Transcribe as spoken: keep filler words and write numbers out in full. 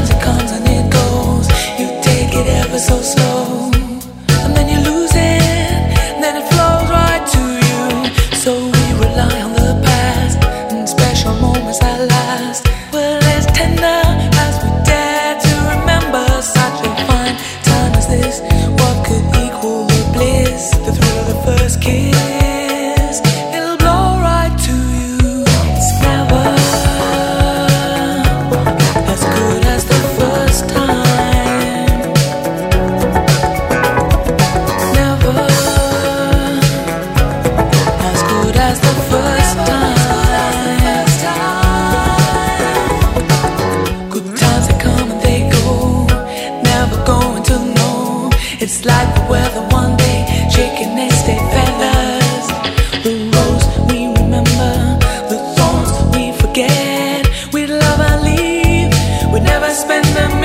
times it comes and it goes. You take it ever so slow, and then you lose it, and then it flows right to you. So we rely on the past and special moments that last. Well, as tender as we dare to remember such a fine time as this, what could equal the bliss, the thrill of the first kiss? It'll blow right to you. It's never as good as the first time. Never as good as the first time. Good times they come and they go, never going to know. It's like the weather one day, shaking next day feathers. The rose we remember, the thorns we forget. We'd love and leave, we'd never spend them